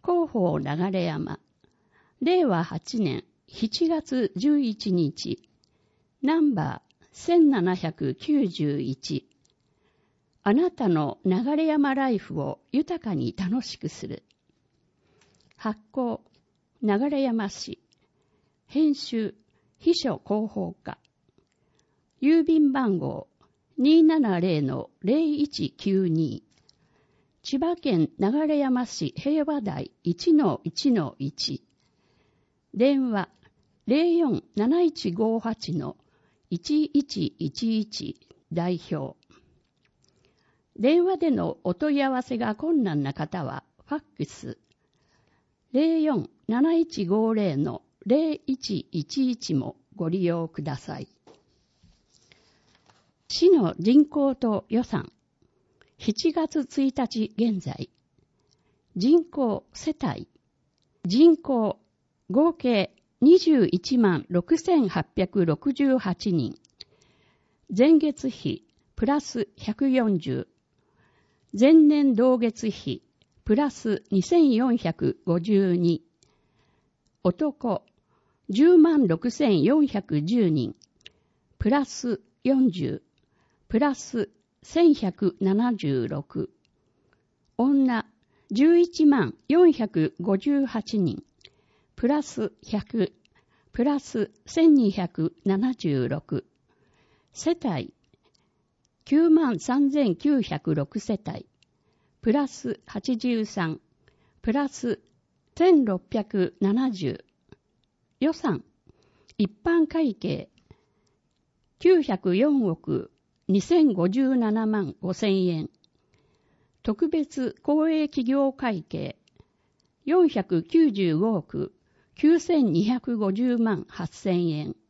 広報流山、令和8年7月11日、ナンバー1791、あなたの流山ライフを豊かに楽しくする。発行、流山市。編集、秘書広報課。郵便番号 270-0192。千葉県流山市平和台 1-1-1。電話 047158-1111 代表。電話でのお問い合わせが困難な方はファックス 047150-0111 もご利用ください。市の人口と予算7月1日現在、人口世帯、人口合計21万6868人、前月比プラス140、前年同月比プラス2452、男10万6410人、プラス40、プラス1176、女11万458人、プラス100、プラス1276、世帯9万3906世帯、プラス83、プラス1670、予算一般会計904億2057万5000円、特別公営企業会計495億9250万8000円、